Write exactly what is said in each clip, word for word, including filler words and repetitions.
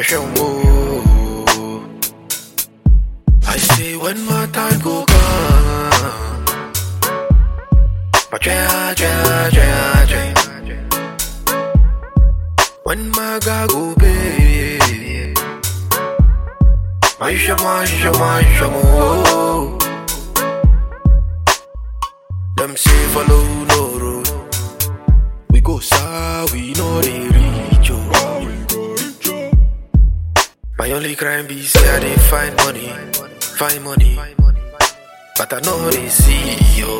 show more. I say when my time go come, but yeah, yeah, yeah, yeah. When my God go pay, my shama, shama, shama. Them say follow no road. We go south, we know they reach you. My only crime be say I dey find money, find money, but I know they see you.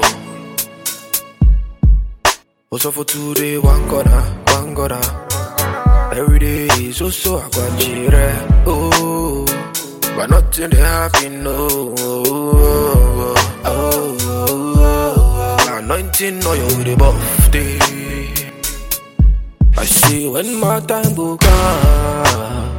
Also for today, one corner, one corner. Every day is also a guachire. Oh, but nothing they happen, no. Oh, oh, oh. Anointing oil with the buff day. I see when my time will come.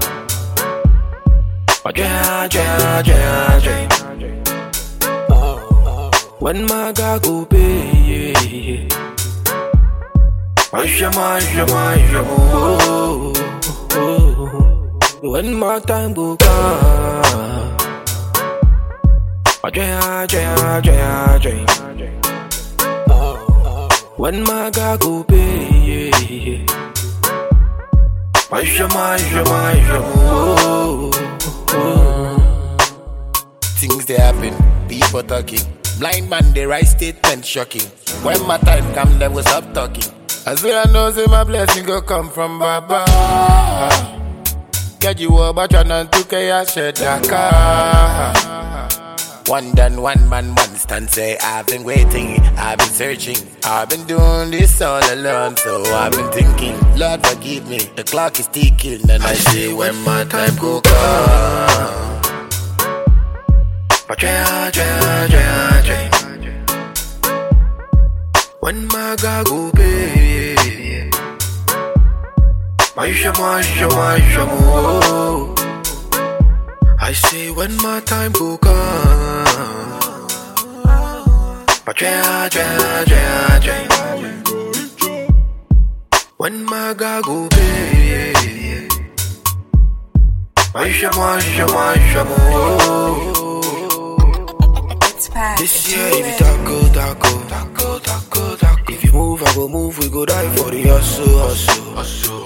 Yeah, yeah, yeah, yeah. When my God go pay, my shama, shama, shama. When my time will come, yeah, yeah, yeah, yeah. When my God go pay, my shama, shama, shama. Things they happen, people talking. Blind man, they write statement shocking. When my time come, they will stop talking. As well I know, say my blessing go come from Baba. Get you up, but you're not to care, share that car. One done, one man, one stand. Say I've been waiting, I've been searching, I've been doing this all alone. So I've been thinking, Lord forgive me. The clock is ticking, and I, I say say when my time go come. But yeah, yeah, yeah, yeah. When my God go pay, my shama, shama, shama. I say when my time go come. But yeah, yeah, yeah, yeah. When my God go pay, my shama, shama, shama. This year, if you tackle, tackle, tackle, tackle, tackle. If you move, I go move. We go die for the hustle, hustle, hustle.